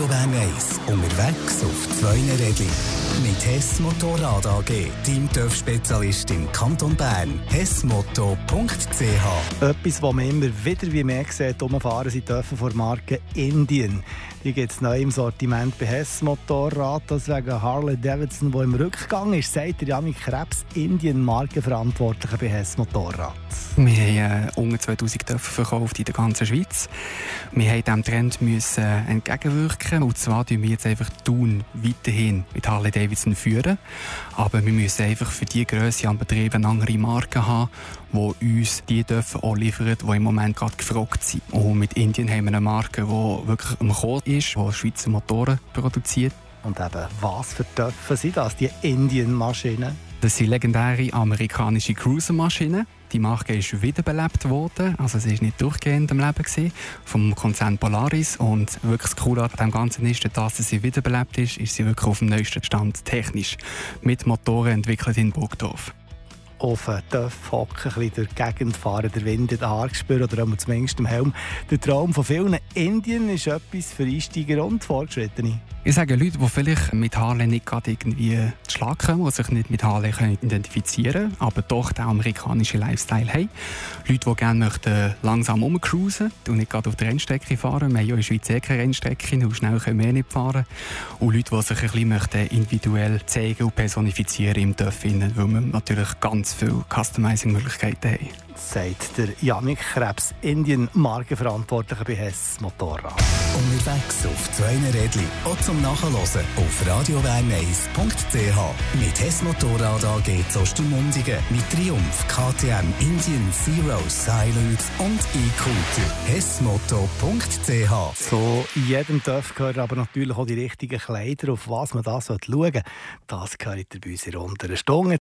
Bern 1. Unterwegs auf 2 Rädern. Mit Hess Motorrad AG, deinem TÜV-Spezialist im Kanton Bern. hessmoto.ch. Etwas, was man immer wieder wie mehr sieht, rumfahren sind dürfen von der Marke Indian. Die gibt es neu im Sortiment bei Hess Motorrad. Deswegen Harley Davidson, der im Rückgang ist, sagt der Jamik Krebs, Indian Markenverantwortlicher bei Hess Motorrad. Wir haben unter 2000 Töpfe verkauft in der ganzen Schweiz. Wir mussten diesem Trend entgegenwirken. Und zwar führen wir jetzt einfach Thun weiterhin mit Harley Davidson führen. Aber wir müssen einfach für die Grösse an Betrieben andere Marken haben, die uns die Töpfe auch liefern, die im Moment gerade gefragt sind. Und mit Indian haben wir eine Marke, die wirklich am Kommen ist, die Schweizer Motoren produziert. Und eben, was für Töpfe sind das, die Indian-Maschinen? Das sind legendäre amerikanische Cruiser-Maschinen. Die Marke ist wiederbelebt worden, also sie war nicht durchgehend am Leben gewesen, vom Konzern Polaris. Und wirklich das Coole an dem Ganzen ist, dass sie wiederbelebt ist sie wirklich auf dem neuesten Stand technisch. Mit Motoren entwickelt in Burgdorf. Auf den Töpfen hocken, ein bisschen durch die Gegend fahren, der Wind in den Haaren spüren oder zumindest im Helm. Der Traum von vielen Indien ist etwas für Einsteiger und Fortgeschrittene. Ich sage Leute, die vielleicht mit Harley nicht gerade irgendwie zu Schlag kommen, die sich nicht mit Harley identifizieren können, aber doch den amerikanischen Lifestyle haben. Leute, die gerne möchten langsam rumcruisen und nicht gerade auf der Rennstrecke fahren. Wir haben ja in der Schweiz keine Rennstrecke, und schnell können wir nicht fahren. Und Leute, die sich ein bisschen möchten individuell zeigen und personifizieren im TÜV, weil wir natürlich ganz viele Customizing-Möglichkeiten haben. Sagt der Jamik Krebs, Indien-Markenverantwortlicher bei Hess Motorrad. Unterwegs auf 2 Rädern. Auch zum Nachhören auf radiobern1.ch. Mit Hess Motorrad AG zu Ostermundigen. Mit Triumph, KTM, Indian, Zero, Silence und E-Scooter. hessmoto.ch. Zu jedem TÜV gehören aber natürlich auch die richtigen Kleider, auf was man da schauen sollte. Das gehört bei uns in unter einer Stunde.